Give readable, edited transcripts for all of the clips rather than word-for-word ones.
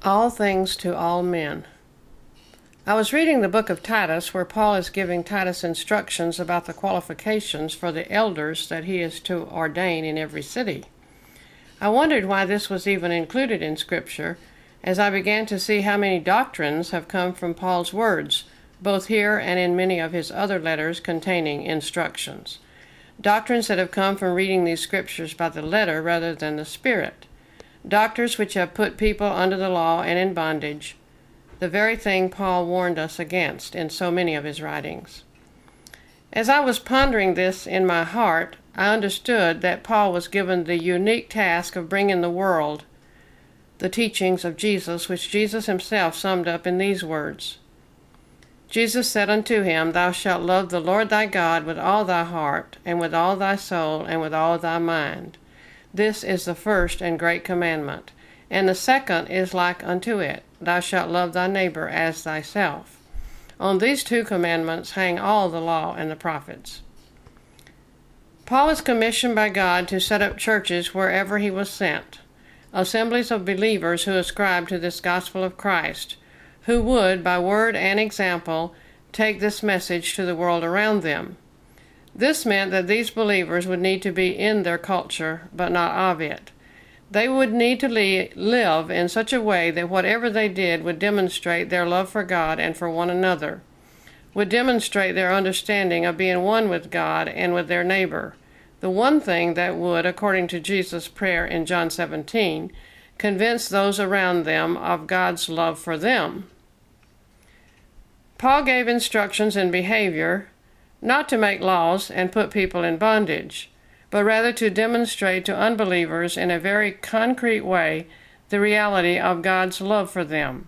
All things to all men. I was reading the book of Titus, where Paul is giving Titus instructions about the qualifications for the elders that he is to ordain in every city. I wondered why this was even included in Scripture, as I began to see how many doctrines have come from Paul's words, both here and in many of his other letters containing instructions. Doctrines that have come from reading these Scriptures by the letter rather than the Spirit. Doctrines which have put people under the law and in bondage, the very thing Paul warned us against in so many of his writings. As I was pondering this in my heart, I understood that Paul was given the unique task of bringing the world the teachings of Jesus, which Jesus himself summed up in these words. Jesus said unto him, Thou shalt love the Lord thy God with all thy heart, and with all thy soul, and with all thy mind. This is the first and great commandment, and the second is like unto it, Thou shalt love thy neighbor as thyself. On these two commandments hang all the law and the prophets. Paul was commissioned by God to set up churches wherever he was sent, assemblies of believers who ascribed to this gospel of Christ, who would, by word and example, take this message to the world around them. This meant that these believers would need to be in their culture, but not of it. They would need to live in such a way that whatever they did would demonstrate their love for God and for one another, would demonstrate their understanding of being one with God and with their neighbor, the one thing that would, according to Jesus' prayer in John 17, convince those around them of God's love for them. Paul gave instructions in behavior, not to make laws and put people in bondage, but rather to demonstrate to unbelievers in a very concrete way the reality of God's love for them.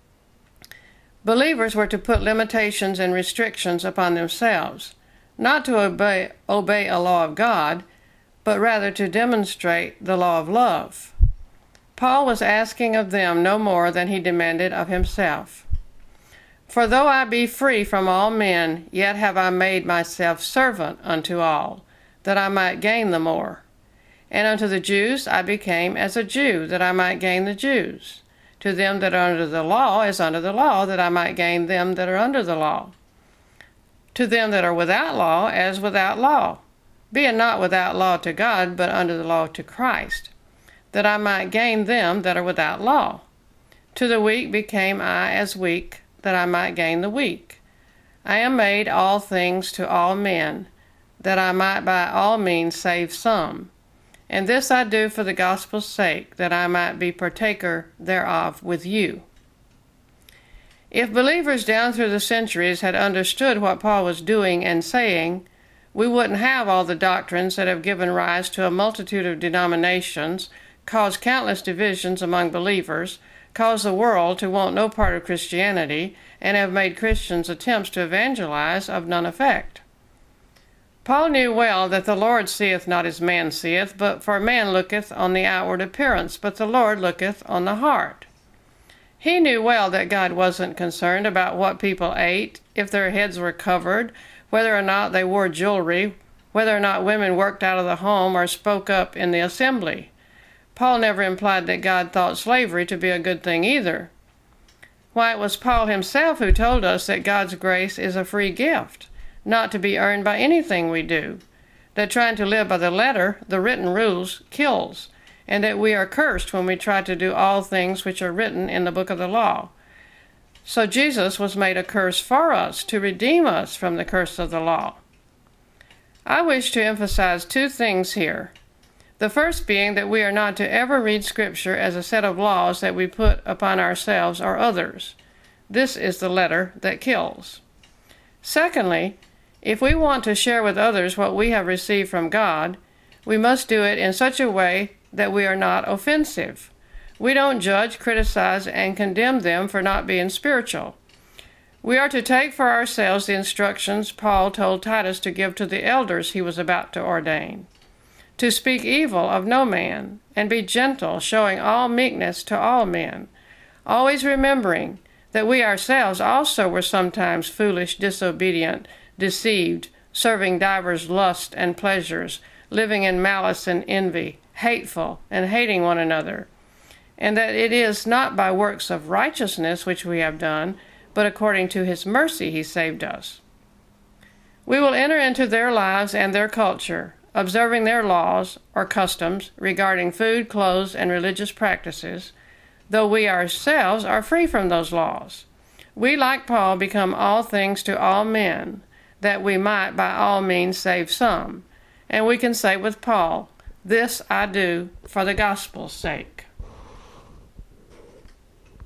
Believers were to put limitations and restrictions upon themselves, not to obey a law of God, but rather to demonstrate the law of love. Paul was asking of them no more than he demanded of himself. For though I be free from all men, yet have I made myself servant unto all, that I might gain the more. And unto the Jews I became as a Jew, that I might gain the Jews. To them that are under the law as under the law, that I might gain them that are under the law. To them that are without law as without law, being not without law to God, but under the law to Christ, that I might gain them that are without law. To the weak became I as weak, that I might gain the weak. I am made all things to all men, that I might by all means save some. And this I do for the gospel's sake, that I might be partaker thereof with you. If believers down through the centuries had understood what Paul was doing and saying, we wouldn't have all the doctrines that have given rise to a multitude of denominations, caused countless divisions among believers, caused the world to want no part of Christianity, and have made Christians' attempts to evangelize of none effect. Paul knew well that the Lord seeth not as man seeth, but for man looketh on the outward appearance, but the Lord looketh on the heart. He knew well that God wasn't concerned about what people ate, if their heads were covered, whether or not they wore jewelry, whether or not women worked out of the home or spoke up in the assembly. Paul never implied that God thought slavery to be a good thing either. Why, it was Paul himself who told us that God's grace is a free gift, not to be earned by anything we do, that trying to live by the letter, the written rules, kills, and that we are cursed when we try to do all things which are written in the book of the law. So Jesus was made a curse for us, to redeem us from the curse of the law. I wish to emphasize two things here. The first being that we are not to ever read Scripture as a set of laws that we put upon ourselves or others. This is the letter that kills. Secondly, if we want to share with others what we have received from God, we must do it in such a way that we are not offensive. We don't judge, criticize, and condemn them for not being spiritual. We are to take for ourselves the instructions Paul told Titus to give to the elders he was about to ordain. To speak evil of no man, and be gentle, showing all meekness to all men, always remembering that we ourselves also were sometimes foolish, disobedient, deceived, serving divers lusts and pleasures, living in malice and envy, hateful, and hating one another. and that it is not by works of righteousness which we have done, but according to his mercy he saved us. We will enter into their lives and their culture, observing their laws or customs regarding food, clothes, and religious practices, though we ourselves are free from those laws. We, like Paul, become all things to all men, that we might by all means save some. And we can say with Paul, "This I do for the gospel's sake."